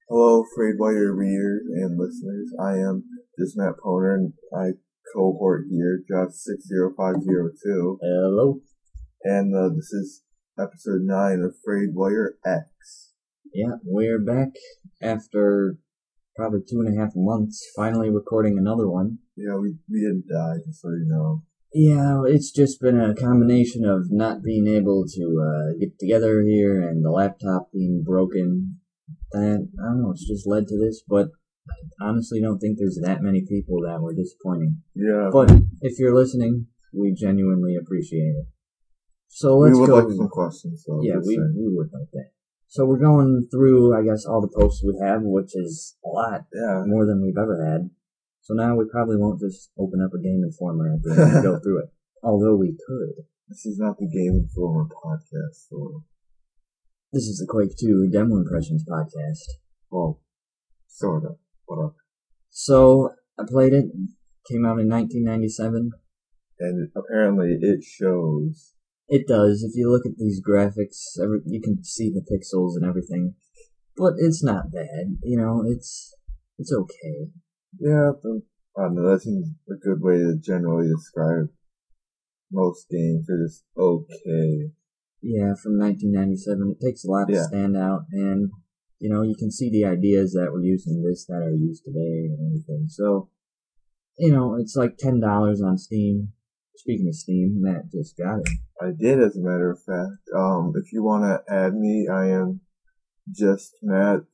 Hello, Freightwire readers and listeners. I am just Matt Poner, and I cohort here, Josh 60502. Hello. And this is episode 9 of Freightwire X. Yeah, we're back after probably 2.5 months, finally recording another one. Yeah, we didn't die, just so you know. Yeah, it's just been a combination of not being able to get together here and the laptop being broken. That, I don't know, it's just led to this, but I honestly don't think there's that many people that were disappointing. Yeah. But if you're listening, we genuinely appreciate it. So let's go. We would go. like some questions, though. Yeah, we would like that. So we're going through, I guess, all the posts we have, which is a lot. Yeah. More than we've ever had. So now we probably won't just open up a Game Informer at the end and go through it. Although we could. This is not the Game Informer podcast, so... This is the Quake 2 Demo Impressions podcast. Well, sort of. Whatever. So, I played it. Came out in 1997. And apparently it shows. It does. If you look at these graphics, you can see the pixels and everything. But it's not bad. You know, it's okay. Yeah, I don't know, that seems a good way to generally describe most games. They're just okay. Yeah, from 1997. It takes a lot to stand out, and, you know, you can see the ideas that were used in this that are used today and everything. So, you know, it's like $10 on Steam. Speaking of Steam, Matt just got it. I did, as a matter of fact. If you want to add me, I am just Matt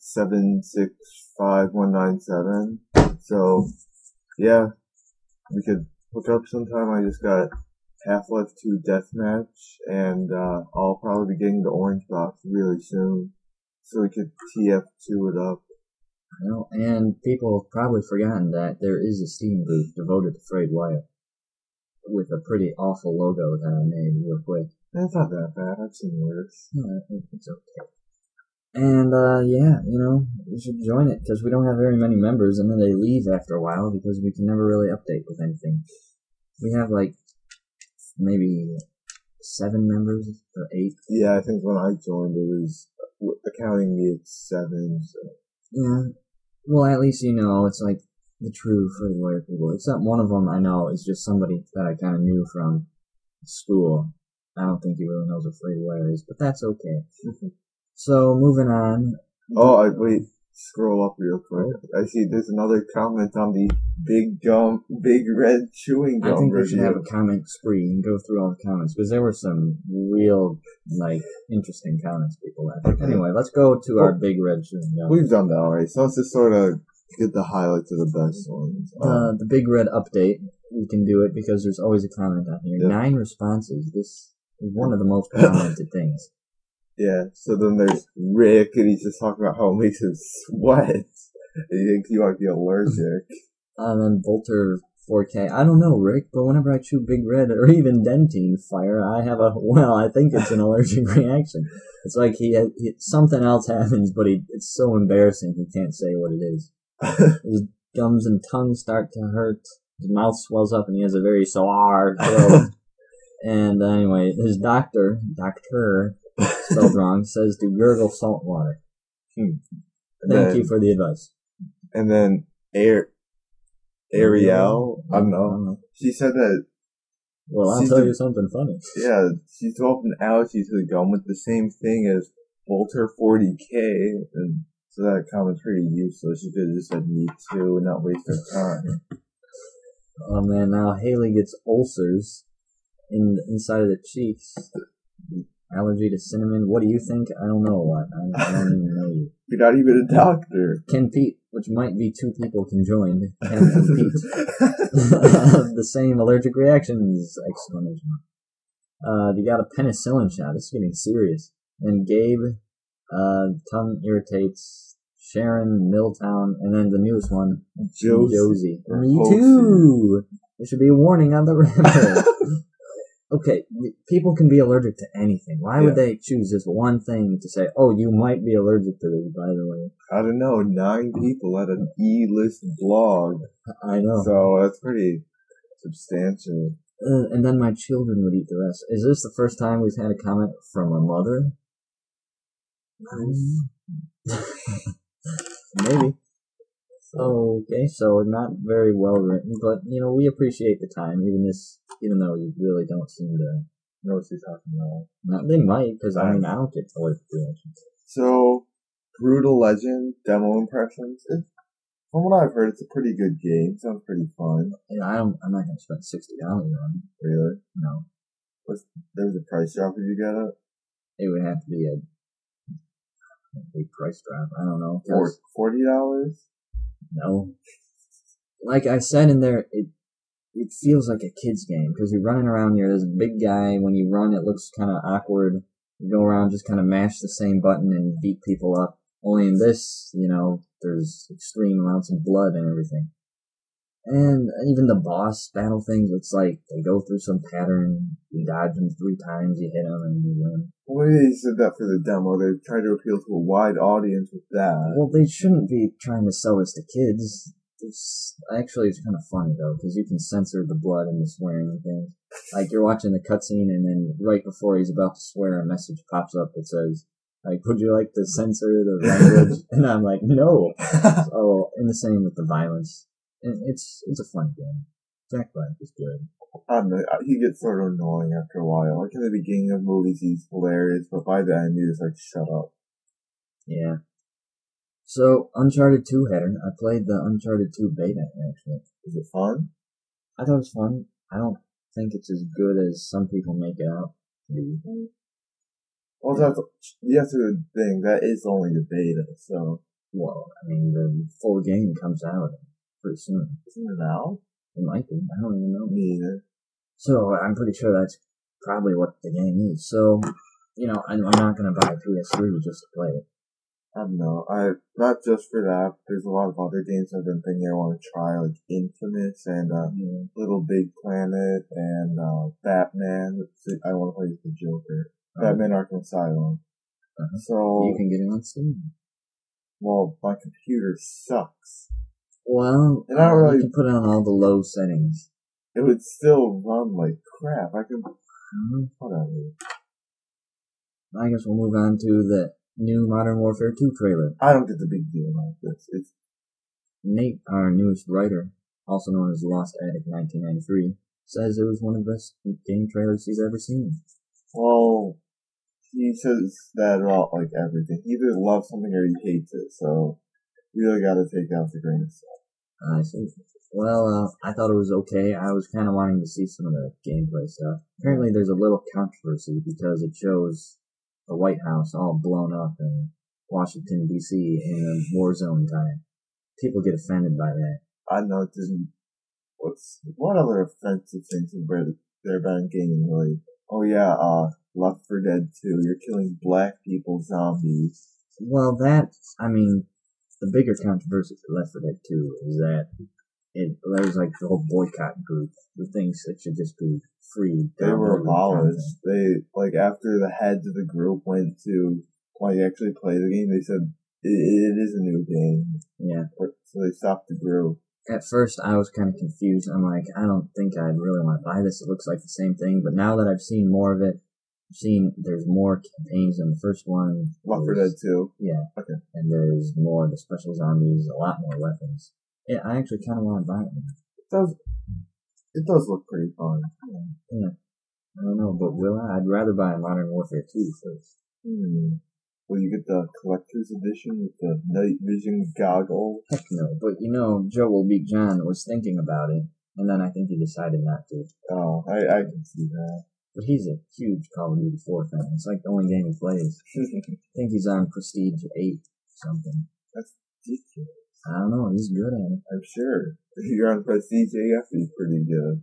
765197. So, yeah, we could hook up sometime. I just got Half-Life 2 Deathmatch, and I'll probably be getting the orange box really soon, so we could TF2 it up. Well, and people have probably forgotten that there is a Steam group devoted to Freightwire, with a pretty awful logo that I made real quick. It's not that bad. I've seen worse. Yeah, it's okay. And, yeah, you know, we should join it, because we don't have very many members, and then they leave after a while, because we can never really update with anything. We have, like, maybe 7 members, or 8. Yeah, I think when I joined, it was, accounting me, it's 7, so. Yeah, well, at least you know, it's like the true Freightwire people, except one of them I know is just somebody that I kind of knew from school. I don't think he really knows what Freightwire is, but that's okay. So, moving on. Oh, wait, scroll up real quick. I see there's another comment on the big red chewing gum. I think we should have a comment spree and go through all the comments, because there were some real, like, interesting comments people left. Okay. Anyway, let's go to our big red chewing gum. We've done that already, so let's just sort of get the highlights of the best ones. The big red update, we can do it because there's always a comment on here. Yep. 9 responses. This is one of the most commented things. Yeah, so then there's Rick, and he's just talking about how it makes him sweat. He thinks he might be allergic. And then Volter 4K. I don't know, Rick, but whenever I chew Big Red or even Dentine Fire, I think it's an allergic reaction. It's like something else happens, but it's so embarrassing he can't say what it is. His gums and tongue start to hurt. His mouth swells up, and he has a very sore throat. And anyway, his doctor, spelled wrong, says to gurgle salt water. Thank you for the advice. And then Ariel, I don't know. She said that. Well, I'll tell you something funny. Yeah, she's developed an allergy to the gum with the same thing as Volter 40K, and so that comment's pretty useless. She could have just said me too and not waste her time. Oh man, now Haley gets ulcers inside of the cheeks. Allergy to cinnamon. What do you think? I don't know what. I don't even know you. You're not even a doctor. Ken Pete, which might be 2 people conjoined. Ken and Pete. The same allergic reactions! Exclamation. You got a penicillin shot. It's getting serious. And Gabe, tongue irritates. Sharon, Milltown, and then the newest one, Josie. Me too! There should be a warning on the wrapper. Okay, people can be allergic to anything. Why would they choose this one thing to say, oh, you might be allergic to this, by the way? I don't know, 9 people at an E-list blog. I know. So that's pretty substantial. And then my children would eat the rest. Is this the first time we've had a comment from a mother? Maybe. Okay, so not very well written, but we appreciate the time, even though you really don't seem to know what you're talking about. They might, because I don't get allergic reactions. So, Brutal Legend demo impressions. From what I've heard, it's a pretty good game. Sounds pretty fun. Yeah, I'm not gonna spend $60 on it. Really? No. There's a price drop if you get it? It would have to be a big price drop. I don't know. $40? No. Like I said in there, it feels like a kid's game because you're running around here. There's a big guy. When you run, it looks kind of awkward. You go around, just kind of mash the same button and beat people up. Only in this, there's extreme amounts of blood and everything. And even the boss battle things, it's like they go through some pattern. You dodge them 3 times, you hit them, and you win. Well, they said that for the demo. They tried to appeal to a wide audience with that. Well, they shouldn't be trying to sell this to kids. It's kind of funny, though, because you can censor the blood and the swearing and things. Like, you're watching the cutscene, and then right before he's about to swear, a message pops up that says, would you like to censor the language? And I'm like, no. So, and the same with the violence. It's a fun game. Jack Black is good. He gets sort of annoying after a while. Like in the beginning of movies, he's hilarious, but by the end, he's like, shut up. Yeah. So, Uncharted 2 header. I played the Uncharted 2 beta, actually. Is it fun? I thought it was fun. I don't think it's as good as some people make it out to be. Well, that's the thing. That is only the beta, so. Well, I mean, the full game comes out pretty soon. Isn't it out? It might be. I don't even know. Me either. So, I'm pretty sure that's probably what the game is. So, I'm not going to buy a PS3 just to play it. I don't know. Not just for that. There's a lot of other games I've been thinking I want to try, like Infamous and Little Big Planet and Batman. I want to play the Joker. Batman Arkham Asylum. Uh-huh. So you can get it on Steam. Well, my computer sucks. Well, and I don't really. You can put it on all the low settings. It would still run like crap. I can. Whatever. I guess we'll move on to the new Modern Warfare 2 trailer. I don't get the big deal about this. It's Nate, our newest writer, also known as Lost Attic 1993, says it was one of the best game trailers he's ever seen. Well, he says that about like everything. He either loves something or he hates it, so you really gotta take that with a grain of salt. I see. Well, I thought it was okay. I was kind of wanting to see some of the gameplay stuff. Apparently there's a little controversy because it shows the White House all blown up in Washington, D.C. in a war zone time. People get offended by that. I know it doesn't. What other offensive things there been gaming? Like, oh yeah, Left 4 Dead 2, you're killing black people zombies. Well, the bigger controversy for Left 4 Dead 2 is that there's like the whole boycott group who thinks it should just be free. They were abolished. They, after the heads of the group went to, actually play the game, they said, it is a new game. Yeah. So they stopped the group. At first, I was kind of confused. I'm like, I don't think I'd really want to buy this. It looks like the same thing. But now that I've seen more of it, there's more campaigns than the first one. Left 4 Dead 2? Yeah. Okay. And there's more of the special zombies, a lot more weapons. Yeah, I actually kind of want to buy it. It does look pretty fun. Yeah. I don't know, but will I? I'd rather buy a Modern Warfare 2 first. Will you get the collector's edition with the night vision goggles? Heck no. But Joe Will Beat John was thinking about it, and then I think he decided not to. Oh, I can see that. But he's a huge Call of Duty 4 fan. It's like the only game he plays. I think he's on Prestige 8 or something. That's ridiculous. I don't know. He's good at it. I'm sure. If you're on Prestige 8, you have to be pretty good.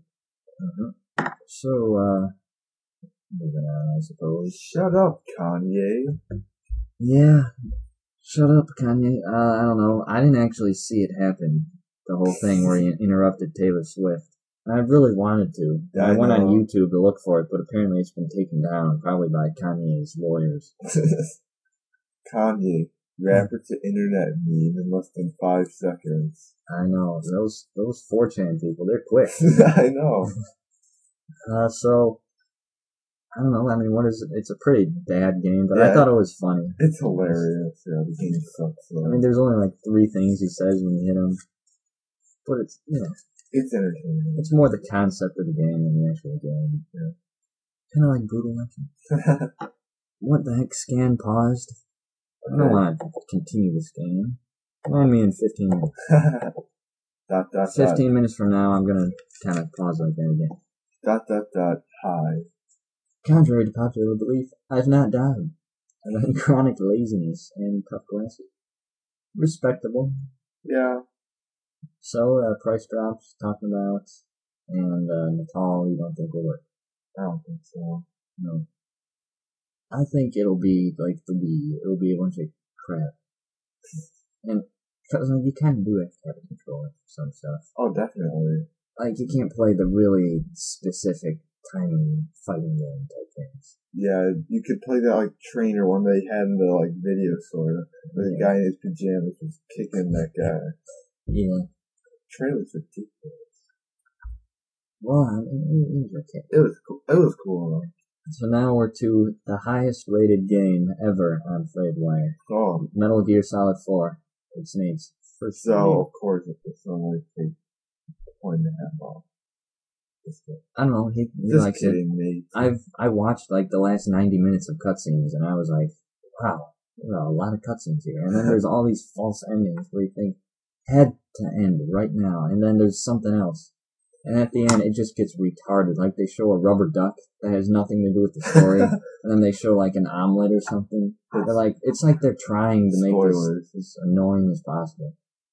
So, moving on, I suppose. Shut up, Kanye. Yeah. Shut up, Kanye. I don't know. I didn't actually see it happen. The whole thing where he interrupted Taylor Swift. I really wanted to. I went on YouTube to look for it, but apparently it's been taken down, probably by Kanye's lawyers. Kanye, rapper to internet meme in less than 5 seconds. I know. Those 4chan people, they're quick. I know. So, I don't know. I mean, what is it? It's a pretty bad game, but I Yeah. thought it was funny. It's hilarious. Yeah, the game sucks. I mean, there's only like 3 things he says when you hit him, but it's it's entertaining. it's more the concept of the game than the actual game. Yeah. Kind of like Brutal Legend. What the heck? Scan paused. I don't want to continue this game. Remind me in 15 minutes. 15 minutes from now, I'm gonna kind of pause like that again. Hi. Contrary to popular belief, I've not died. I've had chronic laziness and tough glasses. Respectable. Yeah. So, price drops, talking about, and Natal, you don't think will work? I don't think so. No. I think it'll be like the Wii. It'll be a bunch of crap. And, because you kind of do have to have a controller for some stuff. Oh, definitely. Like, you can't play the really specific, tiny fighting game type things. Yeah, you could play that, like, trainer one they had in the, like, video store. Where the guy in his pajamas was kicking that guy. Yeah. Trainer was ridiculous. Well, it was okay. It was cool. It was cool, though. So now we're to the highest rated game ever on FlameWire. Oh. Metal Gear Solid 4. It's Snake's first game. So, of course, if it's only take a point and a half off. I don't know, he likes kidding, it. mate. I watched like the last 90 minutes of cutscenes and I was like, wow, there are a lot of cutscenes here. And then there's all these false endings where you think, had to end right now. And then there's something else. And at the end, it just gets retarded. Like, they show a rubber duck that has nothing to do with the story. And then they show, like, an omelet or something. They're like, it's like they're trying to make this as annoying as possible.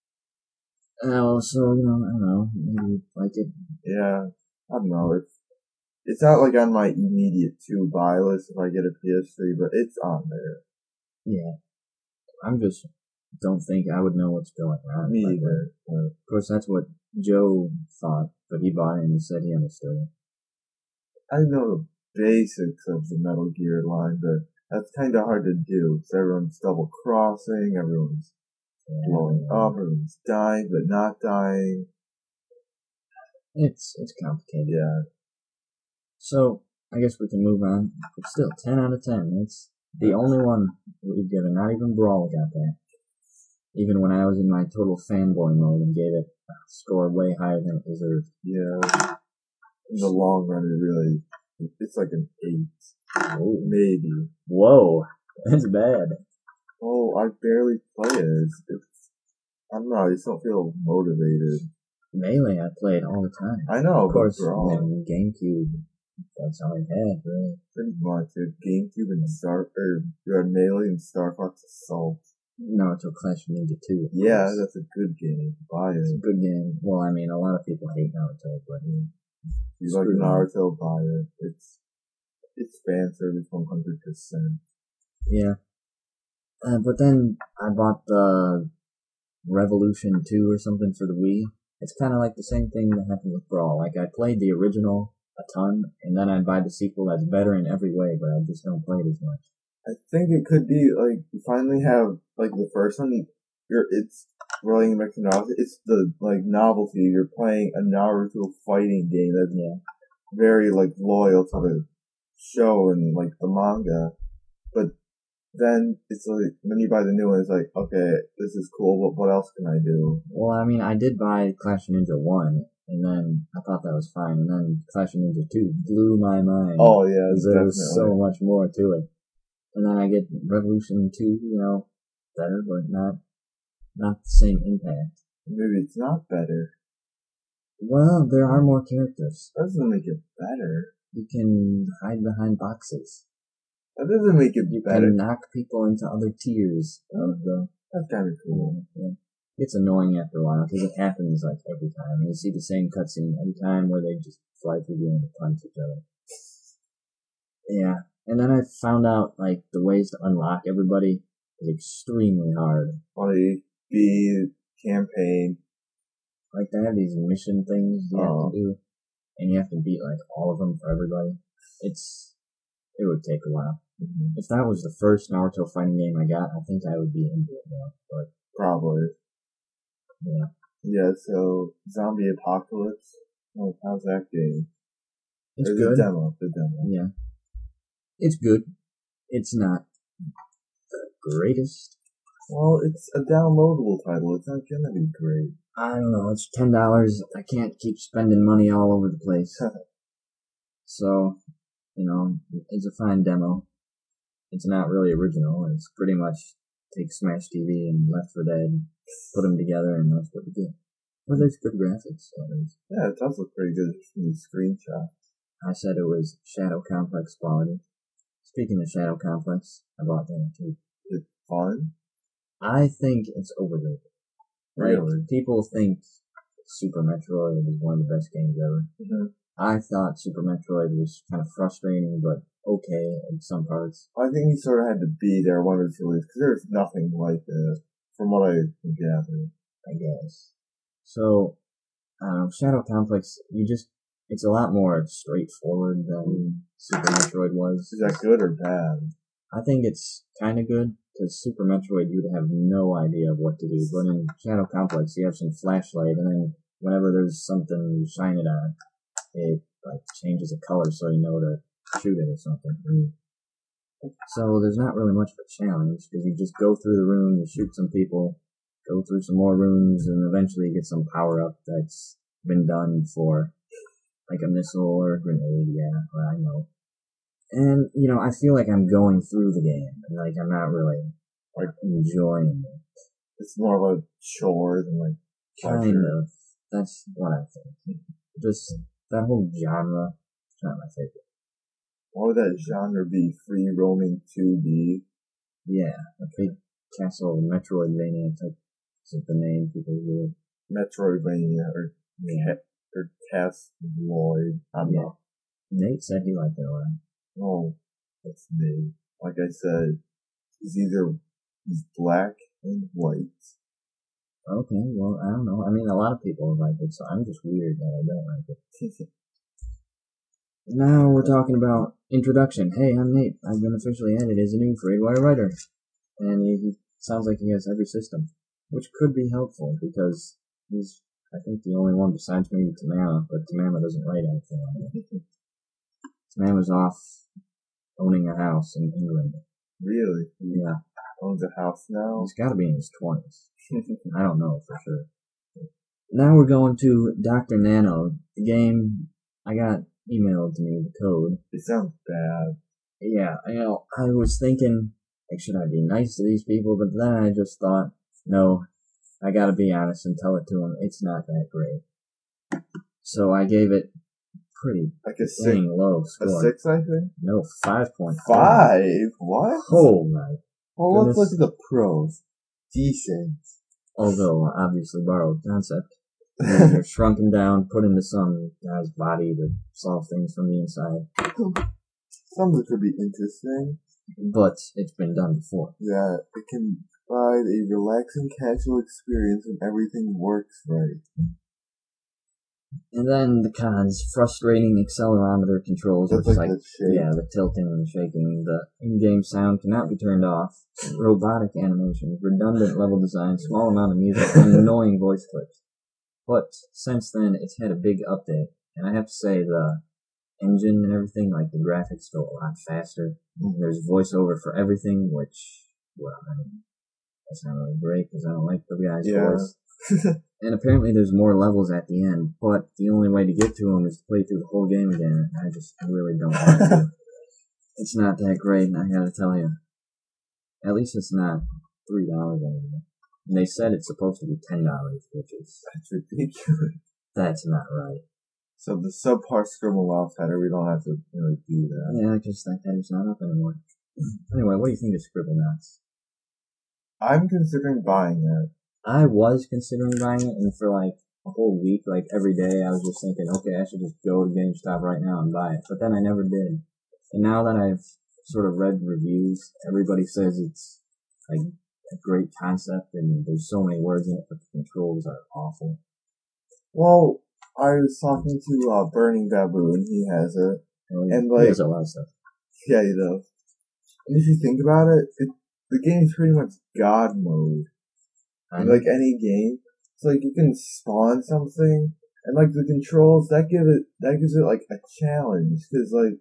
So, I don't know. Maybe like it. Yeah, I don't know. It's not like on my immediate to buy list if I get a PS3, but it's on there. Yeah. I'm just don't think I would know what's going on. Me either. Of course, that's what Joe thought, but he bought it and he said he understood it. I know the basics of the Metal Gear line, but that's kind of hard to do. So everyone's double crossing, everyone's blowing up, everyone's dying but not dying. It's complicated. Yeah. So I guess we can move on. But still, 10 out of 10. It's the only one we've given. Not even Brawl got that. Even when I was in my total fanboy mode and gave it a score way higher than it deserved. Yeah. In the long run, it's like an 8. Oh, maybe. Whoa. That's bad. Oh, I barely play it. I don't know, I just don't feel motivated. Melee, I play it all the time. I know, of course, Brawl. GameCube, that's all I had, really. Pretty much. GameCube and Melee and Star Fox Assault. Naruto Clash of Ninja 2. Yeah, that's a good game. Buy it. It's a good game. Well, I mean, a lot of people hate Naruto, but if you like Naruto, buy it. It's fan service 100%. Yeah. But then I bought the Revolution 2 or something for the Wii. It's kind of like the same thing that happened with Brawl. Like, I played the original a ton, and then I'd buy the sequel that's better in every way, but I just don't play it as much. I think it could be, like, you finally have, like, the first one, it's rolling back to Naruto. It's the, like, novelty. You're playing a Naruto fighting game that's very, like, loyal to the show and, like, the manga. But then it's like, when you buy the new one, it's like, okay, this is cool, what else can I do? Well, I mean, I did buy Clash of Ninja 1, and then I thought that was fine, and then Clash of Ninja 2 blew my mind. Oh, yeah, there was so much more to it. And then I get Revolution 2, better, but not the same impact. Maybe it's not better. Well, there are more characters. That doesn't make it better. You can hide behind boxes. That doesn't make it better. You can knock people into other tiers of the... That's kind of cool. Yeah. It's annoying after a while, because it happens, like, every time. You see the same cutscene every time where they just fly through the room and punch each other. Yeah. And then I found out, like, the ways to unlock everybody is extremely hard. Like, the campaign. Like, they have these mission things you have to do, and you have to beat, like, all of them for everybody. It would take a while. Mm-hmm. If that was the first Naruto fighting game I got, I think I would be into it now, but... Probably. Yeah. Yeah, so, Zombie Apocalypse. Oh, how's that game? It's good. The demo. Yeah. It's good. It's not the greatest. Well, it's a downloadable title. It's not gonna be great. I don't know. It's $10. I can't keep spending money all over the place. So, it's a fine demo. It's not really original. It's pretty much take Smash TV and Left 4 Dead, put them together, and that's what we get. Well, there's good graphics. So yeah, it does look pretty good from the screenshots. I said it was Shadow Complex quality. Speaking of Shadow Complex, I bought that too. It's fun? I think it's overrated. Really? People think Super Metroid is one of the best games ever. Mm-hmm. I thought Super Metroid was kind of frustrating, but okay in some parts. I think you sort of had to be there one or two ways, because there's nothing like it, from what I can gather. I guess. So, Shadow Complex, it's a lot more straightforward than Super Metroid was. Is that good or bad? I think it's kind of good, because Super Metroid, you'd have no idea of what to do. But in Shadow Complex, you have some flashlight, and then whenever there's something you shine it on, it changes the color so you know to shoot it or something. So there's not really much of a challenge, because you just go through the room, you shoot some people, go through some more rooms, and eventually you get some power-up that's been done for, like a missile or a grenade, I know. And, I feel like I'm going through the game, and, I'm not really, enjoying it. It's more of a chore than, Kind of. That's what I think. Just, that whole genre is not my favorite. What would that genre be? Free roaming 2D? Yeah, a big castle Metroidvania type is the name people do. Metroidvania, or Castlevania. I don't know. Nate said he liked it a lot. Oh, that's Nate. Like I said, he's black and white. Okay, well, I don't know. I mean, a lot of people like it, so I'm just weird that I don't like it. Now we're talking about introduction. Hey, I'm Nate. I've been officially added as a new FraidWire writer. And he sounds like he has every system, which could be helpful, because he's, I think, the only one besides maybe Tamama, but Tamama doesn't write anything on it. Tamama's off owning a house in England. Really? Yeah. Owns a house now? He's gotta be in his 20s. I don't know for sure. Now we're going to Dr. Nano. The game, I got emailed to me the code. It sounds bad. Yeah, I was thinking, should I be nice to these people? But then I just thought, no, I gotta be honest and tell it to them. It's not that great. So I gave it pretty like a low score. A 6, I think? No, 5.5. 5? What? Oh my. Well, let's look at the pros. Decent. Although, obviously borrowed concept. You're shrunken down, put into some guy's body to solve things from the inside. Some of it could be interesting. But it's been done before. Yeah, it can provide a relaxing casual experience when everything works right. And then the cons, frustrating accelerometer controls, That's which like the tilting and shaking. The in-game sound cannot be turned off. Robotic animations, redundant level design, small amount of music, and annoying voice clips. But since then, it's had a big update, and I have to say the engine and everything, the graphics go a lot faster. There's voiceover for everything, which, well, I mean, that's not really great because I don't like the guy's voice. And apparently there's more levels at the end, but the only way to get to them is to play through the whole game again. I just really don't want to. It's not that great, and I gotta tell you. At least it's not $3 anymore. And they said it's supposed to be $10, which is... That's ridiculous. That's not right. So the subpar Scribble Mouse header, we don't have to really do that. Yeah, because that header's not up anymore. Anyway, what do you think of Scribble Mouse? I'm considering buying it. I was considering buying it, and for a whole week, every day, I was just thinking, okay, I should just go to GameStop right now and buy it. But then I never did. And now that I've sort of read reviews, everybody says it's a great concept, and there's so many words in it, but the controls are awful. Well, I was talking to Burning Baboon. He has it, and he has a lot of stuff. Yeah, he does. And if you think about it, the game's pretty much God mode. Like any game, it's you can spawn something, and the controls that gives it a challenge, because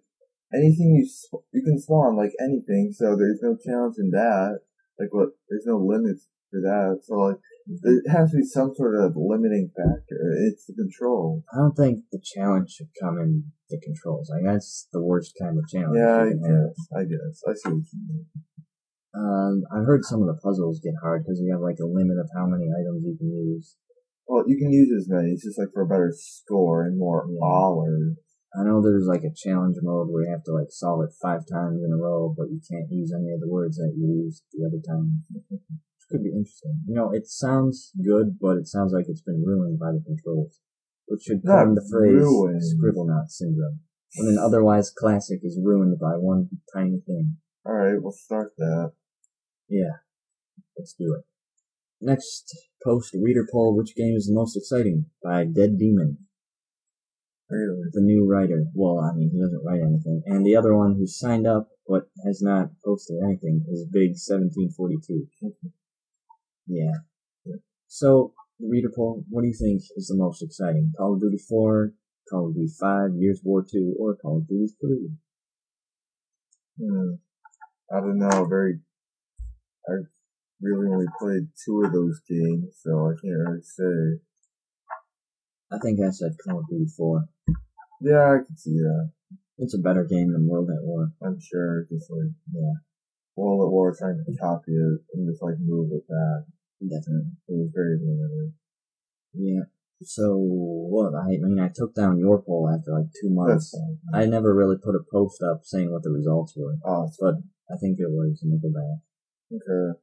anything you can spawn like anything, so there's no challenge in that. There's no limits for that. So like, there has to be some sort of limiting factor. It's the control. I don't think the challenge should come in the controls. Like that's the worst kind of challenge. Yeah, I guess. I see what you mean. I've heard some of the puzzles get hard because you have like a limit of how many items you can use. Well, you can use as many. It's just like for a better score and more hours. I know there's like a challenge mode where you have to like solve it 5 times in a row, but you can't use any of the words that you used the other time. Which could be interesting. You know, it sounds good, but it sounds like it's been ruined by the controls. Which should coin the phrase Scribblenauts syndrome. When an otherwise classic is ruined by one tiny thing. Alright, we'll start that. Yeah, let's do it. Next post reader poll, which game is the most exciting? By Dead Demon. Really? The new writer. Well, I mean, he doesn't write anything. And the other one who signed up but has not posted anything is Big 1742. Yeah. So, reader poll, what do you think is the most exciting? Call of Duty 4, Call of Duty 5, Gears of War 2, or Call of Duty 3? I don't know. I really only played 2 of those games, so I can't really say. I think I said Call of Duty 4. Yeah, I can see that. It's a better game than World at War. I'm sure. Just like, yeah. World at War trying to copy it and just like move it back. Definitely. It was very limited. Yeah. So, what? I mean, I took down your poll after like 2 months. I never really put a post up saying what the results were. But I think it was Nickelback. Okay.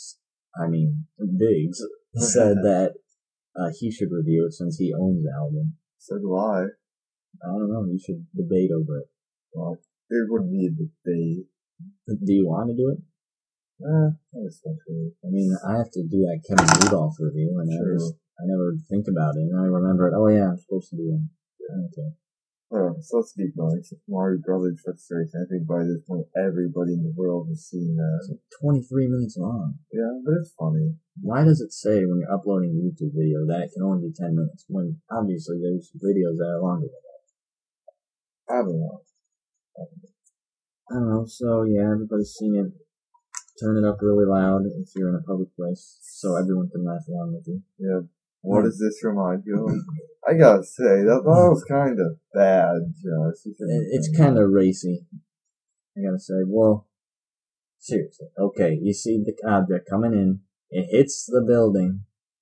Biggs said that he should review it since he owns the album. So do I. I don't know, you should debate over it. Well, there wouldn't be a debate. Do you want to do it? Essentially. I mean, I have to do that Kevin Rudolph review, and I never think about it, and I remember it. Oh yeah, I'm supposed to do it. Okay. So let's keep going. Super Mario Brothers Frustration. I think by this point, everybody in the world has seen that. It's like 23 minutes long. Yeah, but it's funny. Why does it say when you're uploading a YouTube video that it can only be 10 minutes, when obviously there's videos that are longer than that? I don't know. I don't know, so yeah, everybody's seen it. Turn it up really loud if you're in a public place, so everyone can laugh along with you. Yeah. What does this remind you of? I gotta say, that was kind of bad, Josh. It's kind of racy. I gotta say, well, seriously. Okay, you see the object coming in, it hits the building,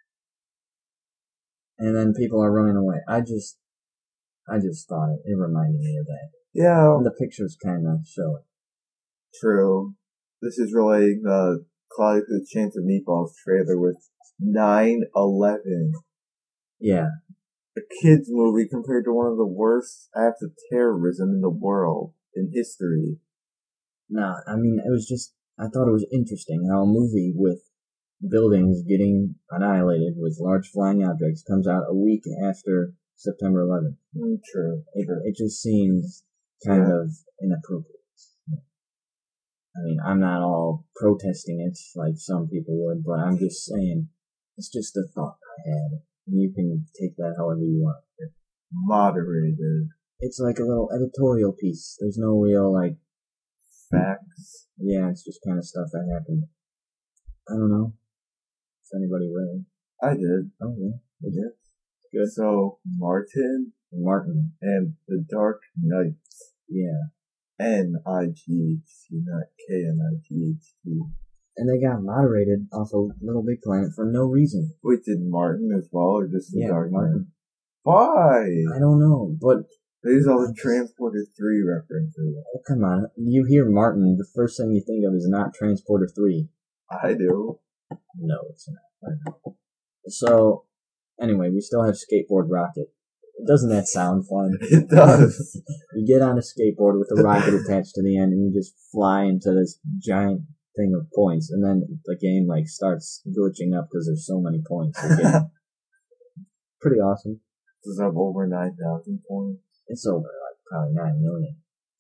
and then people are running away. I just thought it reminded me of that. Yeah. And the pictures kind of show it. True. This is relating the Cloudy with a Chance of Meatballs trailer with 9/11. Yeah. A kid's movie compared to one of the worst acts of terrorism in the world, in history. Nah, I mean, I thought it was interesting how a movie with buildings getting annihilated with large flying objects comes out a week after September 11th. True. It just seems kind of inappropriate. I mean, I'm not all protesting it like some people would, but I'm just saying, it's just a thought I had. You can take that however you want. Moderated. It's like a little editorial piece. There's no real, like, facts. Yeah, it's just kind of stuff that happened. I don't know if anybody read. I did. Oh, yeah. You did? Good. So, Martin and the Dark Knights. Yeah. N-I-G-H-T, not K-N-I-G-H-T. And they got moderated off of Little Big Planet for no reason. Wait, did Martin as well, or just the Dark Martin. Knight? Why? I don't know, but... There's all the Transporter 3 references. Oh, come on. You hear Martin, the first thing you think of is not Transporter 3. I do. No, it's not. So, anyway, we still have Skateboard Rocket. Doesn't that sound fun? It does. You get on a skateboard with a rocket attached to the end, and you just fly into this giant thing of points, and then the game like starts glitching up because there's so many points. Pretty awesome. Does it have over 9,000 points? It's over like probably 9 million.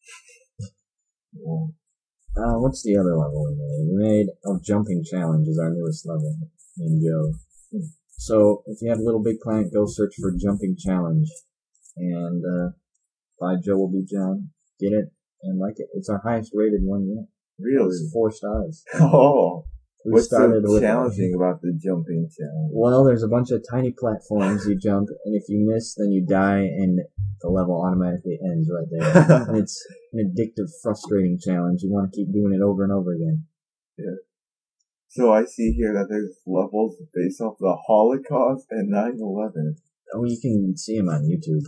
Yeah. What's the other level we made? We made Jumping Challenge is our newest level. Me and Joe. So, if you have Little Big Planet, go search for Jumping Challenge. And, by Joe will be John. Get it? and like it. It's our highest rated one yet. Really? It's 4 stars. Oh. We What's so started with challenging about the jumping challenge? Well, there's a bunch of tiny platforms you jump, and if you miss, then you die, and the level automatically ends right there. And it's an addictive, frustrating challenge. You want to keep doing it over and over again. Yeah. So I see here that there's levels based off the Holocaust and 9/11. Oh, you can see them on YouTube.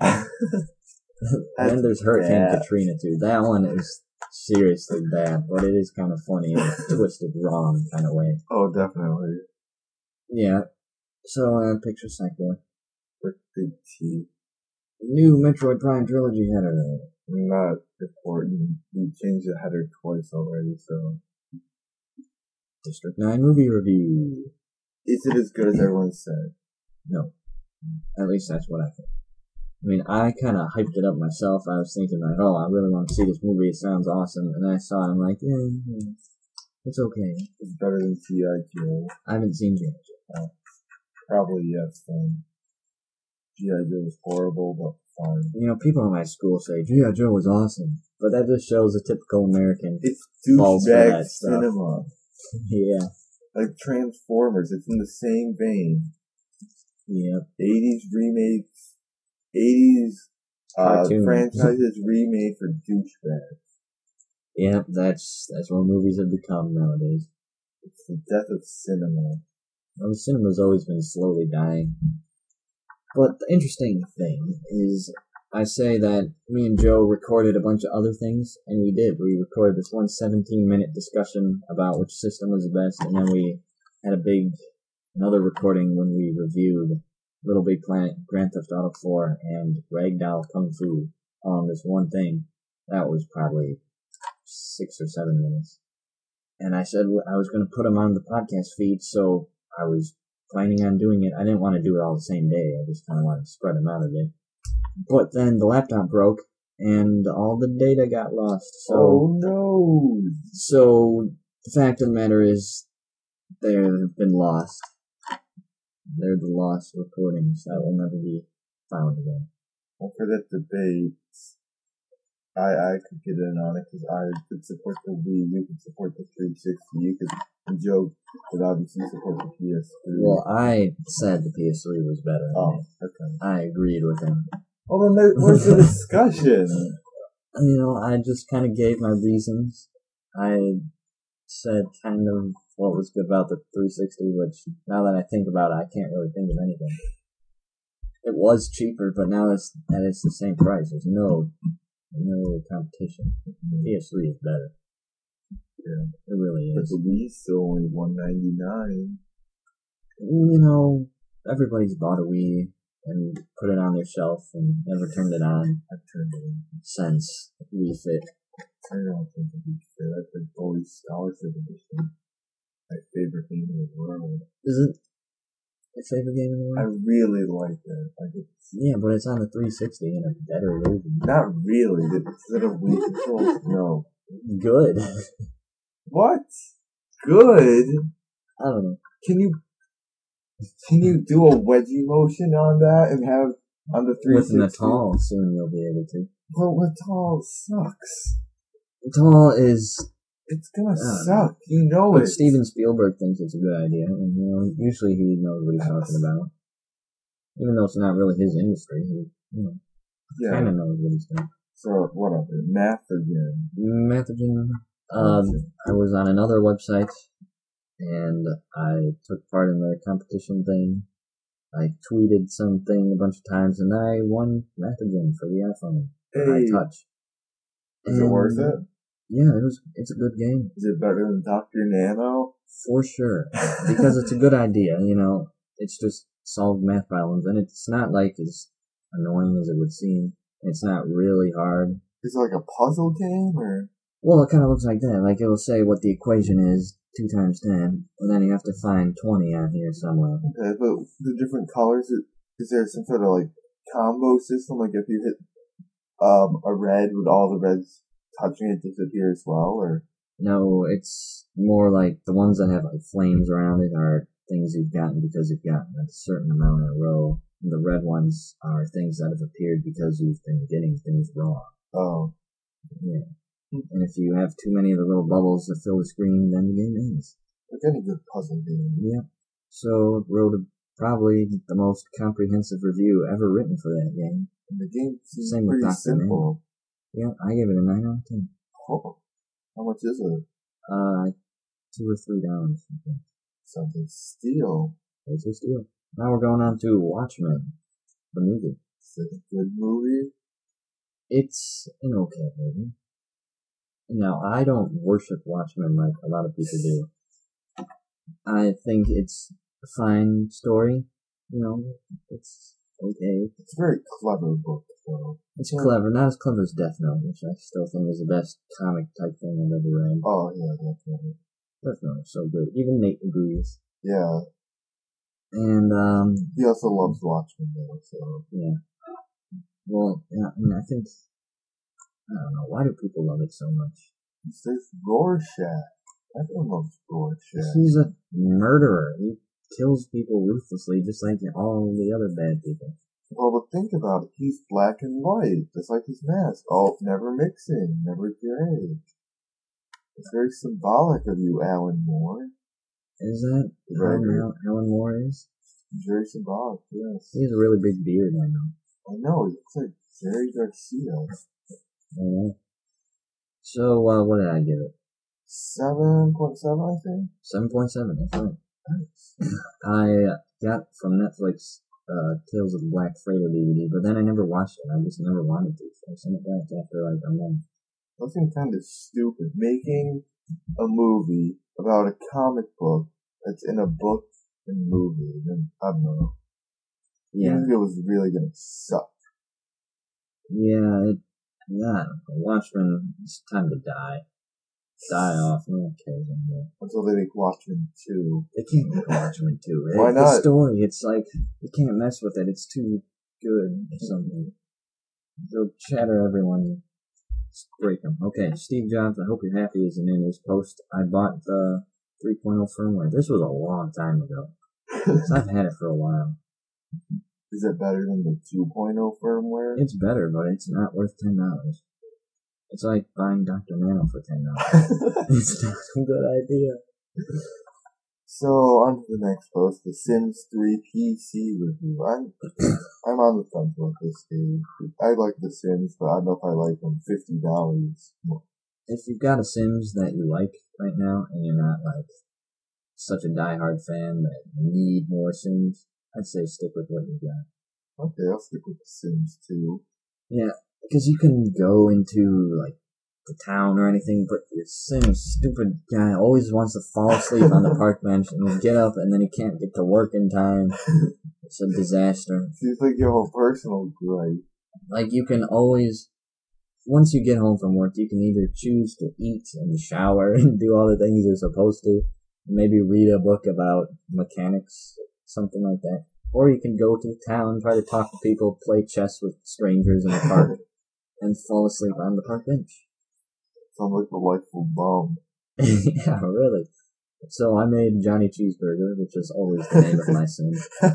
And there's Hurricane Katrina too. That one is seriously bad, but it is kind of funny in a twisted, wrong kind of way. Oh, definitely. Yeah. So, picture cycle. With big T. New Metroid Prime Trilogy header. Not important. We changed the header twice already, so. District 9 movie review. Is it as good as everyone said? No. At least that's what I think. I mean, I kind of hyped it up myself. I was thinking like, oh, I really want to see this movie. It sounds awesome. And I saw it. I'm like, yeah, it's okay. It's better than G.I. Joe. I haven't seen G.I. Joe. Probably yes, then. G.I. Joe was horrible, but fun. You know, people in my school say G.I. Joe was awesome. But that just shows a typical American. It's falls for douchebag that stuff. cinema. Yeah. Like Transformers. It's in the same vein. Yep. 80s remakes. 80s Cartoons. franchises remade for douchebags. Yep, that's what movies have become nowadays. It's the death of cinema. Well, the cinema's always been slowly dying. But the interesting thing is, I say that me and Joe recorded a bunch of other things, and we did. We recorded this one 17-minute discussion about which system was the best, and then we had another recording when we reviewed Little Big Planet, Grand Theft Auto 4, and Ragdoll Kung Fu on this one thing. That was probably 6 or 7 minutes. And I said I was going to put them on the podcast feed, so I was planning on doing it. I didn't want to do it all the same day. I just kind of wanted to spread them out a bit. But then the laptop broke, and all the data got lost. So, oh no! So the fact of the matter is, they have been lost. They're the lost recordings that will never be found again. Well, for that debate, I could get in on it because I could support the Wii, you could support the 360, you could joke, but obviously support the PS3. Well, I said the PS3 was better. Oh, okay. I agreed with him. Well, then where's the discussion? You know, I just kind of gave my reasons. I said kind of what was good about the 360, which now that I think about it, I can't really think of anything. It was cheaper, but now that it's the same price. There's no competition. PS3 is better. Yeah, it really is. But the Wii's still only $199. You know, everybody's bought a Wii and put it on their shelf and never turned it on. I've turned it on since Wii Fit. I don't think the Wii Fit. I think Bowie Scholarship Edition. My favorite game in the world. Is it your favorite game in the world? I really like it. Yeah, but it's on the 360 in a better version. Not really. Instead of Wii controls, no. Good. What? Good? I don't know. Can you do a wedgie motion on that and have on the 360? With Natal, soon you'll be able to. But Natal sucks. Natal is... It's gonna suck. You know it. Steven Spielberg thinks it's a good idea. And, you know, usually he knows what he's talking about. Even though it's not really his industry. He, kind of knows what he's doing. So, whatever. Mathogen. I was on another website, and I took part in the competition thing. I tweeted something a bunch of times, and I won Mathogen for the iPhone. Hey. iTouch. Is it worth it? Yeah, it's a good game. Is it better than Dr. Nano? For sure. Because it's a good idea, you know. It's just solve math problems, and it's not like as annoying as it would seem. It's not really hard. Is it like a puzzle game, or? Well, it kind of looks like that. Like, it'll say what the equation is, 2 times 10, and then you have to find 20 on here somewhere. Okay, but the different colors, is there some sort of, like, combo system? Like, if you hit a red, would all the reds touching it disappear as well, or? No, it's more like the ones that have, like, flames around it are things you've gotten because you've gotten a certain amount in a row. And the red ones are things that have appeared because you've been getting things wrong. Oh. Yeah. And if you have too many of the little bubbles that fill the screen, then the game ends. Like any good puzzle game. Yeah. So wrote probably the most comprehensive review ever written for that game. And the game seems Same with pretty Dr. simple. Yeah, I gave it a 9 out of 10. Oh, how much is it? $2 or $3. Sounds like steal. It's a steal. Now we're going on to Watchmen, the movie. Is it a good movie? It's an okay movie. Now, I don't worship Watchmen like a lot of people do. I think it's a fine story. It's okay. It's a very clever book, though. It's clever. Not as clever as Death Note, which I still think is the best comic type thing I've ever read. Oh, yeah, definitely. Death Note is so good. Even Nate agrees. Yeah. And, he also loves Watchmen, though, so. Yeah. Well, yeah, I mean, I think, I don't know, why do people love it so much? He says Rorschach. Everyone loves Rorschach. He's a murderer. He kills people ruthlessly, just like all the other bad people. Well, but think about it. He's black and white, just like his mask. All never mixing, never gray. It's very symbolic of you, Alan Moore. Is that how Alan Moore is? It's very symbolic, yes. He has a really big beard, I know. I know, he looks like Jerry Garcia. I know. So, what did I give it? 7.7, I think? 7.7, that's right. Nice. I got from Netflix Tales of the Black Freighter DVD, but then I never watched it. I just never wanted to, so I sent it back after like a month. That seems kind of stupid. Making a movie about a comic book that's in a book and movie, and I don't know. Yeah. I feel it was really gonna suck. Yeah, Watchmen, it's time to die. Die off, no one cares anymore. Until they make Watchmen 2. They can't make Watchmen 2. Why not? The story, it's like, you can't mess with it, it's too good or something. They'll chatter everyone, just break them. Okay, Steve Jobs, I hope you're happy, isn't in his post. I bought the 3.0 firmware. This was a long time ago. I've had it for a while. Is it better than the 2.0 firmware? It's better, but it's not worth $10. It's like buying Dr. Nano for $10. It's not a good idea. So, on to the next post, the Sims 3 PC review. I'm on the fence with this game. I like the Sims, but I don't know if I like them $50 more. If you've got a Sims that you like right now, and you're not like such a diehard fan that you need more Sims, I'd say stick with what you got. Okay, I'll stick with the Sims 2. Yeah, because you can go into like the town or anything, but your stupid guy always wants to fall asleep on the park bench and get up and then he can't get to work in time. It's a disaster. Seems like you have a personal gripe. Like you can always, once you get home from work, you can either choose to eat and shower and do all the things you're supposed to, maybe read a book about mechanics, something like that. Or you can go to town, try to talk to people, play chess with strangers in the park, and fall asleep on the park bench. Sounds like a delightful bum. Yeah, really. So I made Johnny Cheeseburger, which is always the name of my son.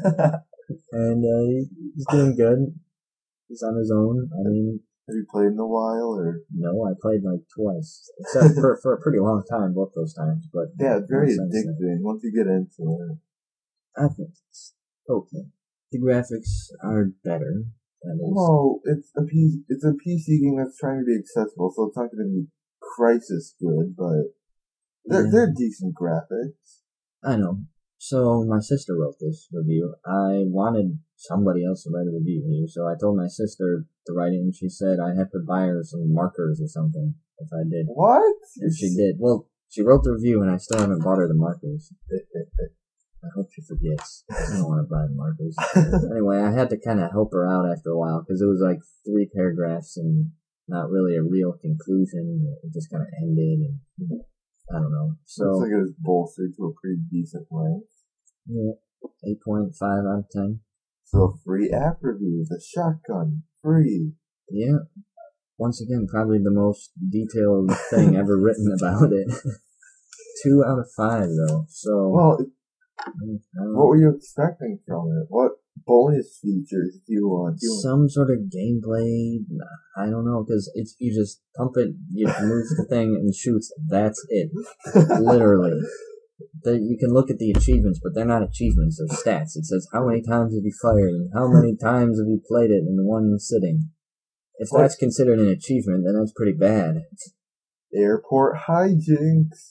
And he's doing good. He's on his own. I mean... Have you played in a while, or...? No, I played like twice. Except for a pretty long time, both those times. But yeah, it's very addicting once you get into it. I think it's okay. The graphics are better. No, it's a PC game that's trying to be accessible, so it's not going to be crisis good, but they're decent graphics. I know. So my sister wrote this review. I wanted somebody else to write a review here, so I told my sister to write it, and she said I'd have to buy her some markers or something if I did. What? And she did. Well, she wrote the review, and I still haven't bought her the markers. I hope she forgets. I don't want to buy markers. Anyway, I had to kind of help her out after a while, because it was like 3 paragraphs and not really a real conclusion. It just kind of ended, and I don't know. So looks like it was bolstered to a pretty decent length. Yeah, 8.5 out of 10. So free app review, the shotgun, free. Yeah. Once again, probably the most detailed thing ever written about it. 2 out of 5 though. So well, what were you expecting from it? What bonus features if you want. Some sort of gameplay. I don't know, because it's you just pump it, you move the thing, and shoots. That's it. Literally. You can look at the achievements, but they're not achievements, they're stats. It says how many times have you fired, and how many times have you played it in one sitting. If that's considered an achievement, then that's pretty bad. Airport hijinks.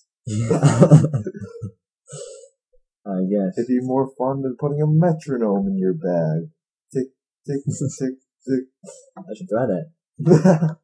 I guess. It'd be more fun than putting a metronome in your bag. Tick, tick, tick, tick. I should try that.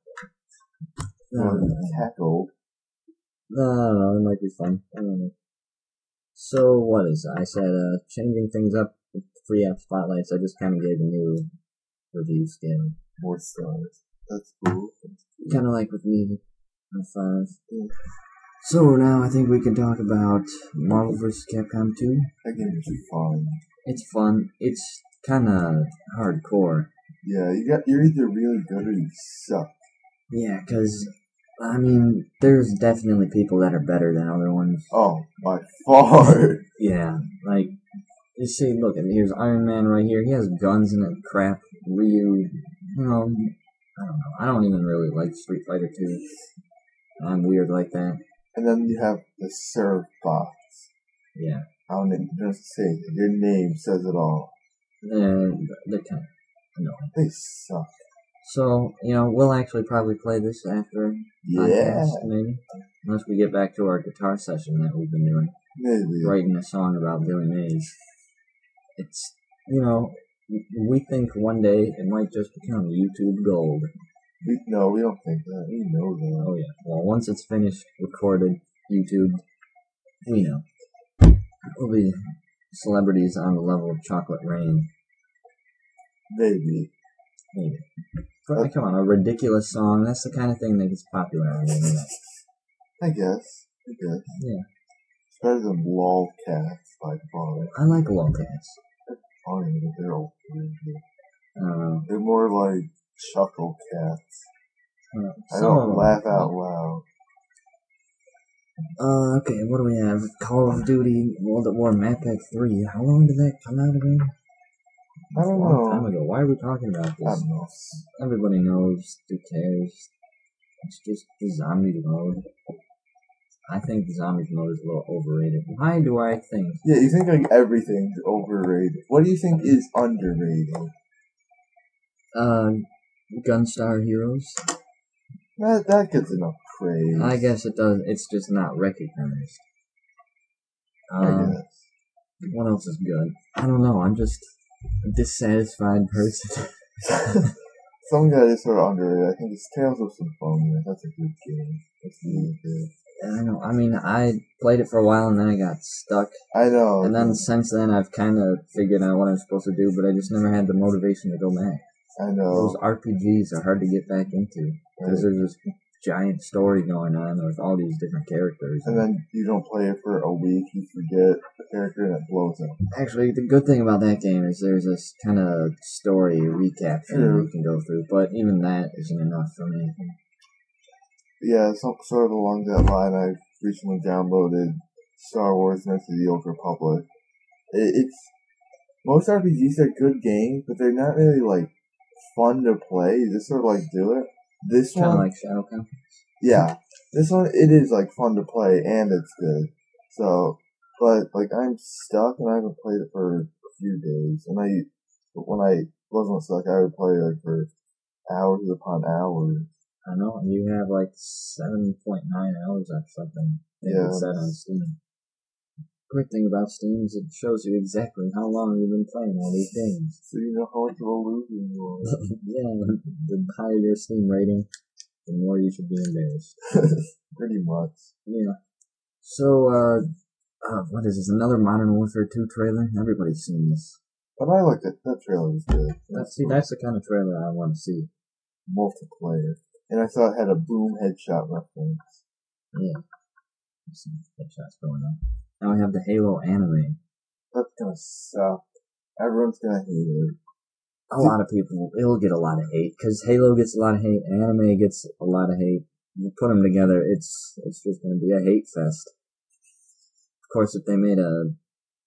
Tackle. No, it might be fun. I don't know. So, what is it? I said, changing things up with free app spotlights. I just kind of gave a new review scale. More stars. That's cool. Kind of like with me, 5. So now I think we can talk about Marvel vs. Capcom 2. That game is fun. It's fun. It's kind of hardcore. Yeah, you're either really good or you suck. Yeah, because, I mean, there's definitely people that are better than other ones. Oh, by far. Yeah, like, you see, look, here's Iron Man right here. He has guns and that crap. Ryu, I don't know. I don't even really like Street Fighter 2. I'm weird like that. And then you have the Serve box. Yeah. I don't even just say it. Your name says it all. They're kind of annoying. They suck. So, we'll actually probably play this after podcast, maybe. Unless we get back to our guitar session that we've been doing. Maybe. Writing a song about Billy Mays. It's, we think one day it might just become YouTube gold. No, we don't think that. We know that. Oh, yeah. Well, once it's finished, recorded, YouTube, we know. We'll be celebrities on the level of Chocolate Rain. Maybe. But, come on, a ridiculous song, that's the kind of thing that gets popular on the internet. I guess. Yeah. It's better than Lolcats by far. I like Lolcats. They're funny, but they're all crazy. I They're more like Chuckle Cats. I Some of don't them. laugh out loud. Okay, what do we have? Call of Duty World at War Map Pack 3. How long did that come out again? I don't A know. long time ago. Why are we talking about this? I don't know. Everybody knows. Who cares? It's just the zombies mode. I think the zombies mode is a little overrated. Why do I think? Yeah, you think like everything's overrated. What do you think is underrated? Gunstar Heroes. That gets enough praise. I guess it does. It's just not recognized. I guess. What else is good? I don't know. I'm just a dissatisfied person. Some guy is sort of underrated. I think it's Tales of Symphonia. That's a good game. That's really good. I know. I mean, I played it for a while and then I got stuck. I know. And then since then, I've kind of figured out what I'm supposed to do, but I just never had the motivation to go back. I know. Those RPGs are hard to get back into because there's this giant story going on with all these different characters. And then you don't play it for a week, you forget the character and it blows up. Actually, the good thing about that game is there's this kind of story recap thing you can go through, but even that isn't enough for me. Yeah, sort of along that line, I recently downloaded Star Wars Knights of the Old Republic. It's most RPGs are good games, but they're not really like fun to play. You just sort of like do it. This one, kind of like Shadow Complex. Yeah, this one it is like fun to play and it's good. So, but like I'm stuck and I haven't played it for a few days. And when I wasn't stuck, I would play like for hours upon hours. I know, you have like 7.9 hours or something. Yeah. Set on Steam. Great thing about Steam is it shows you exactly how long you've been playing all these games. So you know how much of a loser you are. Yeah, the higher your Steam rating, the more you should be embarrassed. Pretty much. Yeah. So, what is this? Another Modern Warfare 2 trailer? Everybody's seen this. But I like it. That trailer was good. That's the kind of trailer I want to see. Multiplayer. And I saw it had a Boom Headshot reference. Yeah. Some headshots going on. Now we have the Halo anime. That's gonna suck. Everyone's gonna hate it. A lot of people, it'll get a lot of hate, because Halo gets a lot of hate, anime gets a lot of hate. You put them together, it's just gonna be a hate fest. Of course, if they made a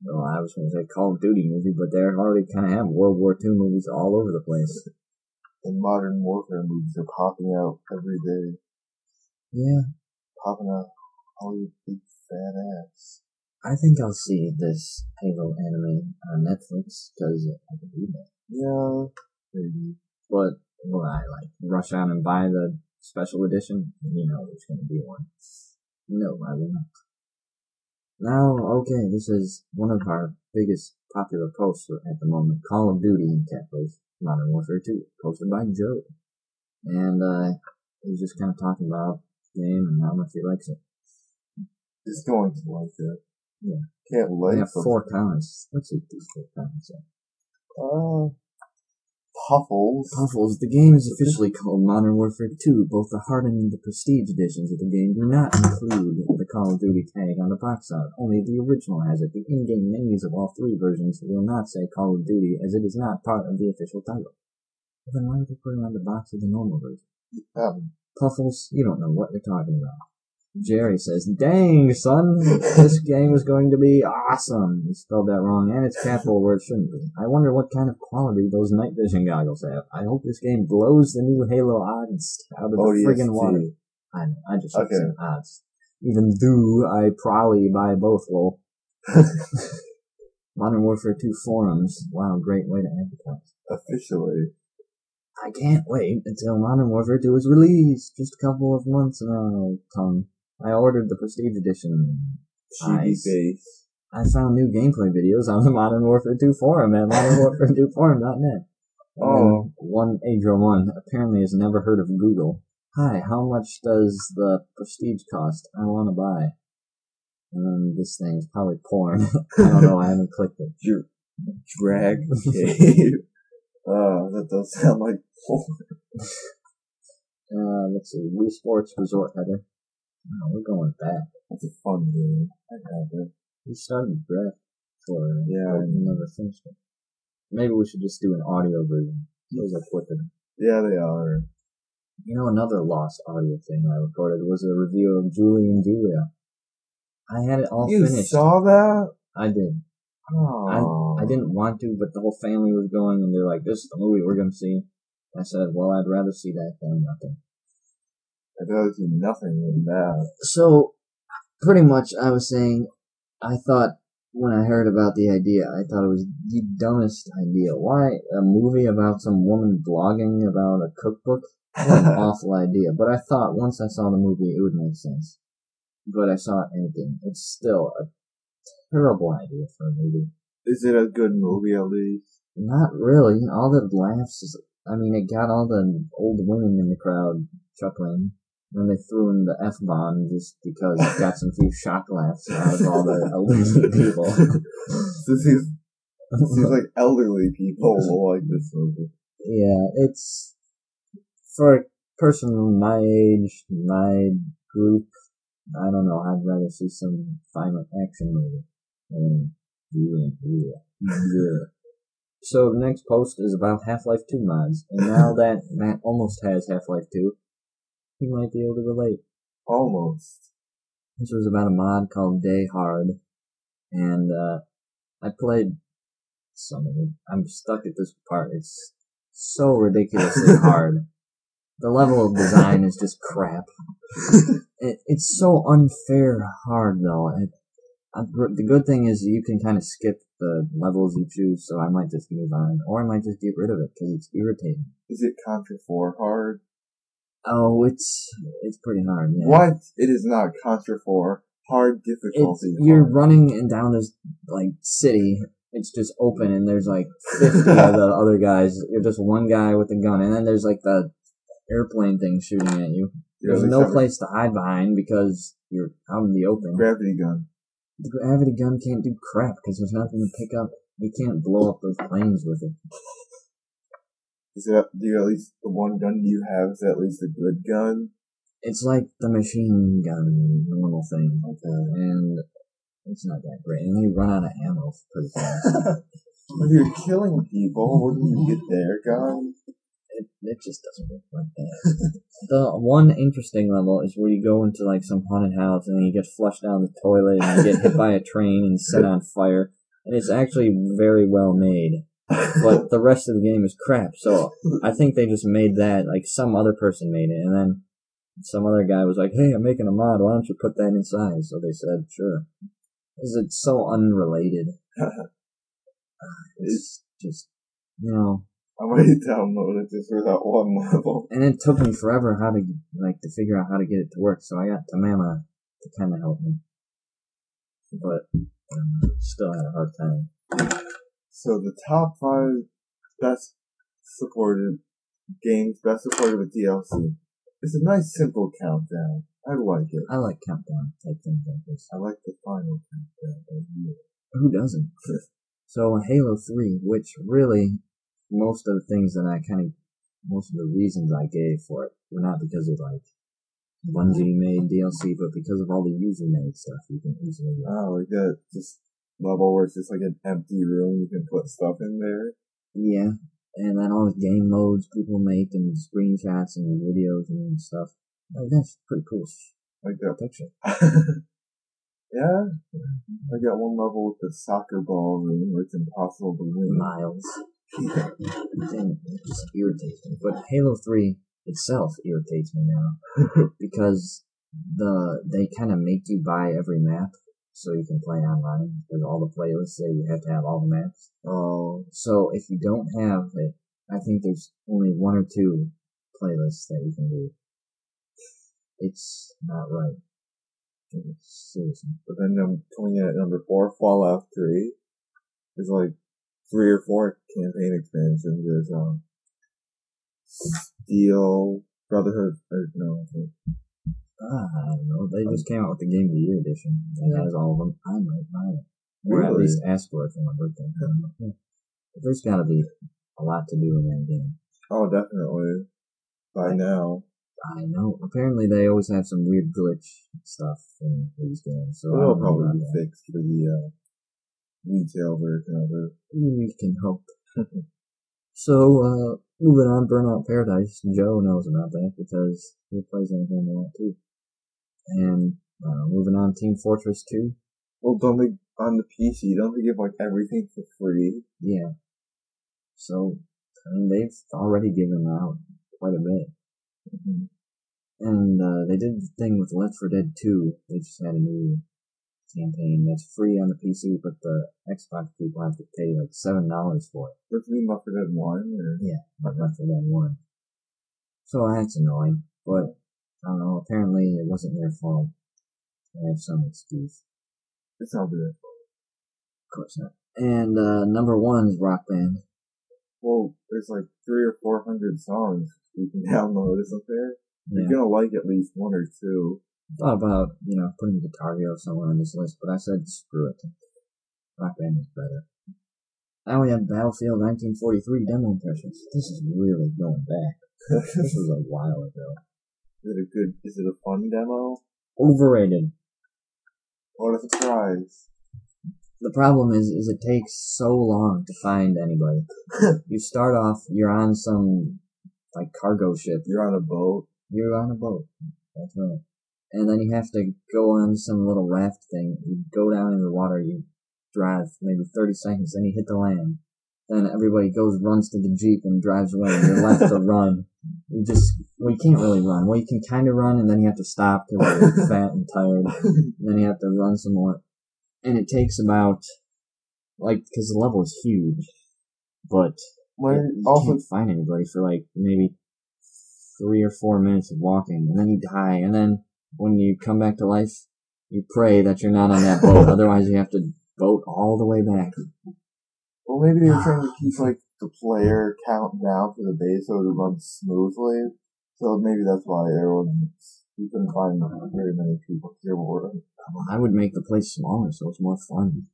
Well, I was going to say Call of Duty movie, but they already kind of have World War II movies all over the place. And Modern Warfare movies are popping out every day. Yeah. Popping out all your big fat ass. I think I'll see this Halo anime on Netflix, because I can do that. Yeah, maybe. But will I, rush out and buy the special edition? You know there's going to be one. No, I will not. Now, okay, this is one of our biggest popular posts at the moment. Call of Duty in Capcom's Modern Warfare 2, posted by Joe. And he's just kind of talking about the game and how much he likes it. He's going to like it. Yeah. Can't like it. We have 4 comments. Let's see what these 4 comments are. Puffles. The game is officially called Modern Warfare 2. Both the Hardened and the Prestige editions of the game do not include the Call of Duty tag on the box art. Only the original has it. The in-game menus of all 3 versions will not say Call of Duty, as it is not part of the official title. Well, then why are they putting on the box of the normal version? Puffles, you don't know what you're talking about. Jerry says, "Dang, son, this game is going to be awesome." He spelled that wrong, and it's capital where it shouldn't be. I wonder what kind of quality those night vision goggles have. I hope this game blows the new Halo odds out of the friggin' water. I know, I just said odds. Even though I probably buy both, lol. Modern Warfare 2 forums. Wow, great way to advertise. Officially. I can't wait until Modern Warfare 2 is released. Just a couple of months now, Tom. I ordered the Prestige Edition. Face. I found new gameplay videos on the Modern Warfare 2 forum at modernwarfare2forum.net. Oh. One Adriel1 apparently has never heard of Google. Hi, how much does the Prestige cost? I want to buy. And then this thing is probably porn. I don't know, I haven't clicked it. Drag cave. That does sound like porn. Let's see. Wii Sports Resort header. Oh, we're going back. That's a fun game. I have it. We started Breath for it. Yeah. We never finished it. Maybe we should just do an audio version. Those are quicker. Yeah, they are. You know, another lost audio thing I recorded was a review of Julie and Julia. I had it all finished. You saw that? I did. Oh. I didn't want to, but the whole family was going, and they're like, "This is the movie we're going to see." I said, "Well, I'd rather see that than nothing." I'd rather see nothing than that. So, pretty much, I was saying, I thought, when I heard about the idea, I thought it was the dumbest idea. Why a movie about some woman blogging about a cookbook? What an awful idea. But I thought, once I saw the movie, it would make sense. But I saw it and it didn't. It's still a terrible idea for a movie. Is it a good movie, at least? Not really. All the laughs, it got all the old women in the crowd chuckling. And they threw in the F-bomb just because it got some few shock laughs out of all the elderly people. This seems like elderly people will like this movie. Yeah, it's for a person my age, my group. I don't know. I'd rather see some violent action movie. Yeah. So the next post is about Half-Life 2 mods, and now that Matt almost has Half-Life 2, he might be able to relate. Almost. This was about a mod called Day Hard, and I played some of it. I'm stuck at this part. It's so ridiculously hard. The level of design is just crap. It's so unfair hard, though. The good thing is you can kind of skip the levels you choose, so I might just move on. Or I might just get rid of it, because it's irritating. Is it Contra 4 hard? Oh, it's pretty hard, yeah. What? It is not Contra 4. Hard difficulty. You're running down this, city. It's just open, and there's, 50 of the other guys. You're just one guy with a gun, and then there's, the airplane thing shooting at you. There's no place to hide behind, because you're out in the open. Gravity gun. The gravity gun can't do crap, because there's nothing to pick up. You can't blow up those planes with it. At least the one gun you have is at least a good gun? It's like the machine gun normal thing. Okay. And it's not that great. And you run out of ammo pretty fast. When you're killing people, wouldn't you get their gun? It just doesn't work like that. The one interesting level is where you go into some haunted house and then you get flushed down the toilet and you get hit by a train and set on fire. and it's actually very well made. But the rest of the game is crap. So I think they just made that, like some other person made it, and then some other guy was like, "Hey, I'm making a mod. Why don't you put that inside?" So they said, "Sure." Because it's so unrelated. It's just, I might download it just for that one level. And it took me forever to figure out how to get it to work. So I got Tamama to kind of help me, but still had a hard time. So the top 5 best supported games, best supported with DLC. It's a nice simple countdown. I like it. I like countdown type things like this. I like the final countdown. Who doesn't? So Halo 3, which really, most of the reasons I gave for it were not because of Bungie made DLC, but because of all the user made stuff you can easily get. Oh, like that just level where it's just like an empty room, you can put stuff in there. Yeah, and then all the game modes people make and screenshots and videos and stuff. Like, that's pretty cool. Like that picture. Yeah, I got one level with the soccer ball room where it's impossible to win. Miles. It just irritates me. But Halo 3 itself irritates me now because they kind of make you buy every map so you can play online because all the playlists say you have to have all the maps. Oh, so if you don't have it, I think there's only 1 or 2 playlists that you can do. It's not right. Seriously. But then coming in at number 4, Fallout 3. There's like 3 or 4 campaign expansions. There's Steel Brotherhood, or no. I don't know. They just came out with the Game of the Year edition that has all of them. I might buy it. Or at least ask for it for my birthday. But there's gotta be a lot to do in that game. Oh, definitely. By now. I know. Apparently they always have some weird glitch stuff in these games. So it'll probably be fixed for the retail version of it. We can hope. So, moving on, Burnout Paradise. Joe knows about that because he plays that game a lot too. And moving on, Team Fortress 2. Well, don't they, on the PC, don't they give like everything for free? Yeah. So, I mean, they've already given out quite a bit. Mm-hmm. And they did the thing with Left 4 Dead 2. They just had a new campaign that's free on the PC, but the Xbox people have to pay like $7 for it. What's the Left 4 Dead 1? Or? Yeah, Left 4 Dead 1. So that's annoying, but I don't know, apparently it wasn't their fault. They have some excuse. It's not their fault. Of course not. And number 1 is Rock Band. Well, there's like 300 or 400 songs you can download, isn't there? Yeah. You're gonna like at least 1 or 2. Thought about, putting Guitar Hero somewhere on this list, but I said screw it. Rock Band is better. Now we have Battlefield 1943 demo impressions. This is really going back. This was a while ago. Is it a fun demo? Overrated. What if it tries? The problem is it takes so long to find anybody. You start off, you're on some, cargo ship. You're on a boat. You're on a boat. That's right. And then you have to go on some little raft thing. You go down in the water, you drive maybe 30 seconds, then you hit the land. Then everybody runs to the Jeep and drives away, and you're left to run. You can't really run. Well, you can kind of run, and then you have to stop because you're fat and tired. And then you have to run some more. And it takes about, because the level is huge, but you can't find anybody for, maybe 3 or 4 minutes of walking, and then you die, and then when you come back to life, you pray that you're not on that boat, otherwise you have to boat all the way back. Well, maybe they were trying to keep, the player count down for the base so it runs smoothly, so maybe that's why you couldn't find very many people here. I would make the place smaller so it's more fun.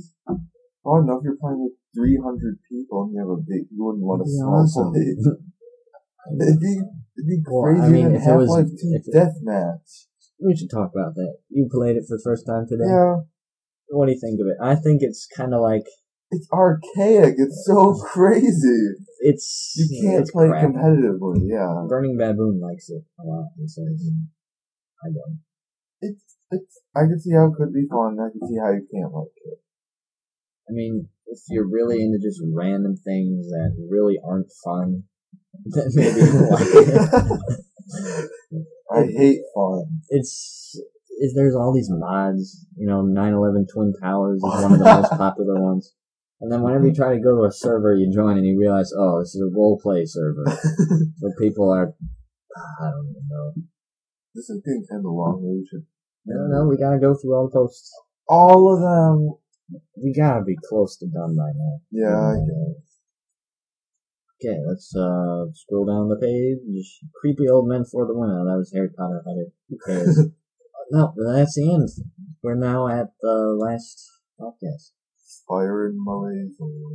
Oh no, if you're playing with 300 people and you wouldn't want a small place. It'd be crazy than Half-Life 2 Deathmatch. We should talk about that. You played it for the first time today? Yeah. What do you think of it? I think it's kind of it's archaic. It's so crazy. You can't play crappy. Competitively, yeah. Burning Baboon likes it a lot, he says. I don't. I can see how it could be fun. I can see how you can't like it. I mean, if you're really into just random things that really aren't fun, then maybe you'll like it. I hate fun. There's all these mods, 9/11 Twin Towers is one of the most popular ones. And then whenever you try to go to a server, you join and you realize, oh, this is a roleplay server. So people are, I don't even know. This is getting kind of long. We should. No, we gotta go through all the posts. All of them. We gotta be close to done by now. Yeah, I guess. Okay, let's scroll down the page. Creepy old men for the win. Oh, that was Harry Potter. Who cares? No, that's the end. We're now at the last podcast. Fire in Malaise.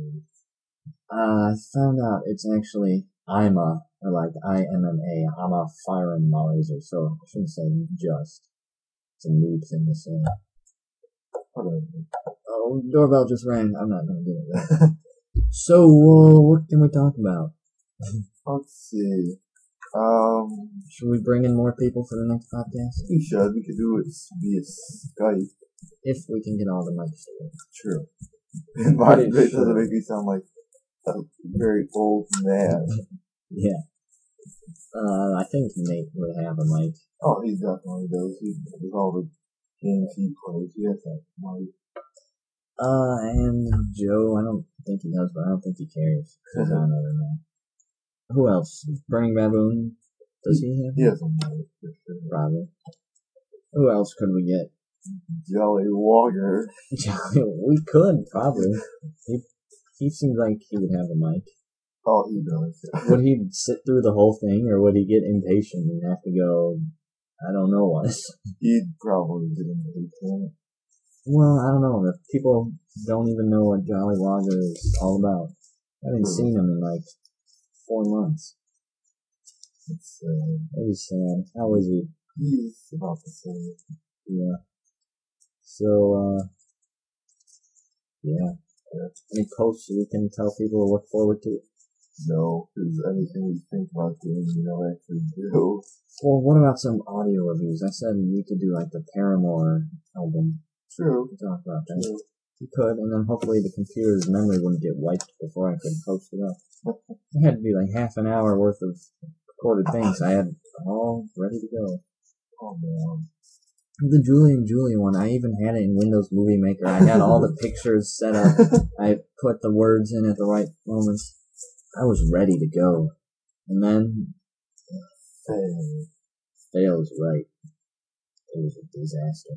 I found out it's actually IMA, or like IMMA. I'm a fire and Malayser, so I shouldn't say just. It's a noob thing to say. Oh, doorbell just rang. I'm not gonna do it. So, what can we talk about? Let's see. Should we bring in more people for the next podcast? We should. We could do it via Skype. If we can get all the mics to work. True. And my it doesn't make me sound like a very old man. Yeah. I think Nate would have a mic. Oh, he definitely does. With all the games he plays, he has that mic. And Joe, I don't think he does, but I don't think he cares. Because I don't know. Who else? Burning Baboon? Does he have? He has a mic, for sure. Probably. Who else could we get? Jolly Walker. We could, probably. He seems like he would have a mic. Oh, he does. Would he sit through the whole thing, or would he get impatient and have to go, I don't know what? He'd probably get impatient. Well, I don't know. If people don't even know what Jolly Walker is all about. I haven't seen him in like 4 months. It's It was sad. How is he? He's about the same. Yeah. So, yeah. Any posts we can tell people to look forward to? No, because anything we think about doing, we never actually do. Well, what about some audio reviews? I said we could do like the Paramore album. True. We could talk about that. True. We could, and then hopefully the computer's memory wouldn't get wiped before I could post it up. It had to be like half an hour worth of recorded things. I had all ready to go. Oh man. The Julie and Julie one, I even had it in Windows Movie Maker. I had all the pictures set up. I put the words in at the right moments. I was ready to go. And then, fails right. It was a disaster.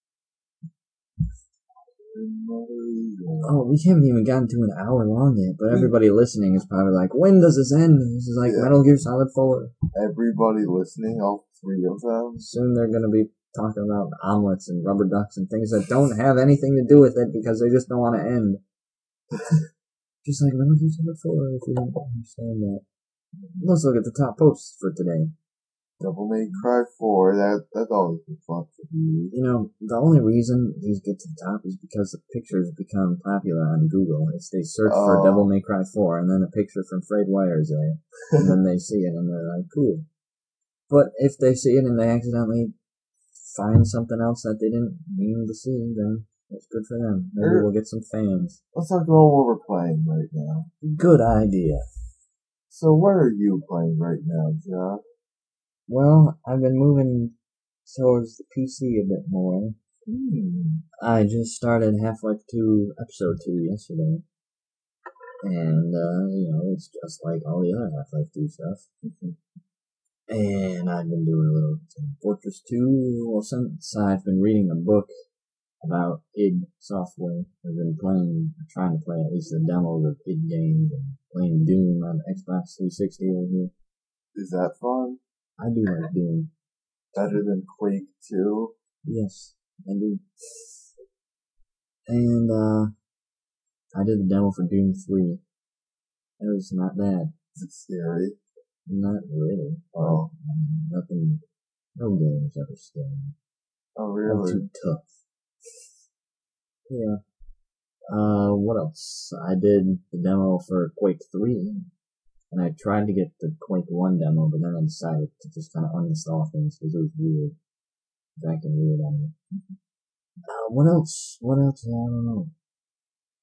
Oh, we haven't even gotten to an hour long yet, but everybody listening is probably like, when does this end? This is like Metal Gear Solid 4. Everybody listening, all 3 of them. Soon they're gonna be talking about omelets and rubber ducks and things that don't have anything to do with it because they just don't want to end. Just like Metal Gear Solid 4, if you don't understand that. Let's look at the top posts for today. Devil May Cry 4, that's always been fun to do. The only reason these get to the top is because the pictures become popular on Google. It's they search for Devil May Cry 4 and then a picture from Frayed Wires there. And then they see it and they're like, cool. But if they see it and they accidentally find something else that they didn't mean to see, then it's good for them. Maybe we'll get some fans. Let's talk about what we're playing right now. Good idea. So what are you playing right now, Josh? Well, I've been moving towards the PC a bit more. I just started Half-Life 2 Episode 2 yesterday. And, it's just like all the other Half-Life 2 stuff. And I've been doing a little Fortress 2. Well, since I've been reading a book about id Software, I've been trying to play at least the demos of id games and playing Doom on Xbox 360 over here. Is that fun? I do like Doom. Better than Quake 2? Yes, I do. And, I did the demo for Doom 3. It was not bad. Is it scary? Not really. Oh. Nothing. No game's ever scary. Oh, really? Too tough. Yeah. What else? I did the demo for Quake 3. And I tried to get the Quake 1 demo, but then I decided to just kind of uninstall things because it was weird. Back and weird on me. What else? I don't know.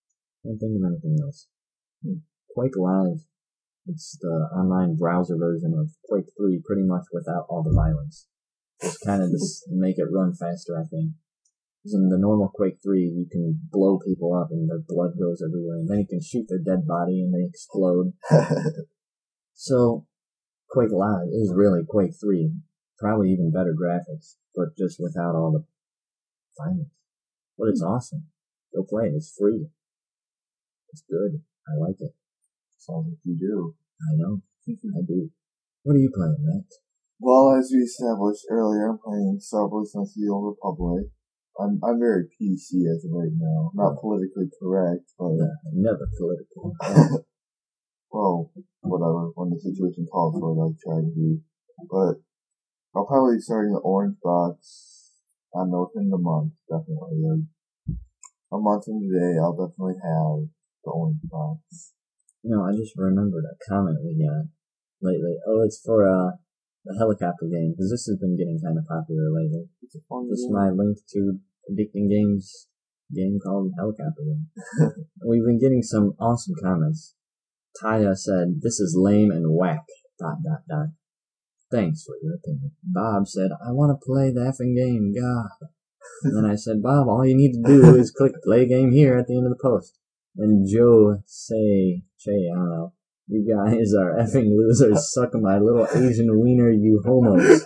Can't think of anything else. Quake Live. It's the online browser version of Quake 3, pretty much without all the violence. Just kind of just make it run faster, I think. Because in the normal Quake 3, you can blow people up and their blood goes everywhere, and then you can shoot their dead body and they explode. So, Quake Live is really Quake 3. Probably even better graphics, but just without all the violence. But it's awesome. Go play it. It's free. It's good. I like it. Sounds like you do. I know. I do. What are you playing, Matt? Well, as we established earlier, I'm playing Star Wars: Knights of the Old Republic. I'm very PC as of right now. Not politically correct, but Never political. well, whatever. When the situation calls for it, I try to be. But I'll probably be starting the orange box. I know within the month, definitely. Like, a month from today, I'll definitely have the orange box. No, I just remembered a comment we got lately. Oh, it's for the helicopter game, because this has been getting kind of popular lately. It's a fun This is game. my link to Addicting Games game called Helicopter Game. We've been getting some awesome comments. Taya said, "This is lame and whack. ... Thanks for your opinion." Bob said, "I want to play the effing game, God." And then I said, "Bob, all you need to do is click play game here at the end of the post." And Joe I don't know, "You guys are effing losers. Suck my little Asian wiener, you homos."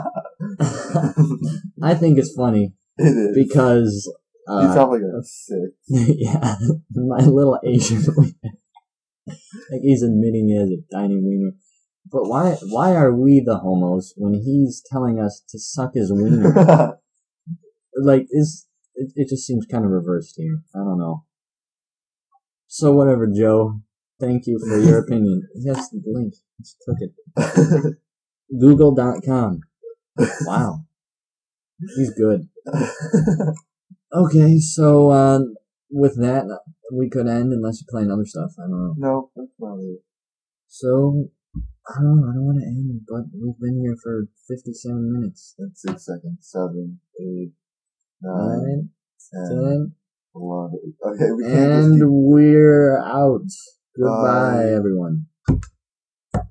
I think it's funny. It is. Because, you sound like a sick. yeah, my little Asian wiener. Like he's admitting he has a tiny wiener. But why are we the homos when he's telling us to suck his wiener? Like, it just seems kind of reversed here. I don't know. So whatever, Joe. Thank you for your opinion. Yes, the link. Just click it. Google.com. Wow. He's good. Okay, so, with that, we could end unless you play another stuff. I don't know. No, that's not it. So, I don't want to end, but we've been here for 57 minutes. That's 6 seconds. 7, 8, 9, 10, 10. 11. Okay, we can't And just keep... we're out. Goodbye, Bye. everyone.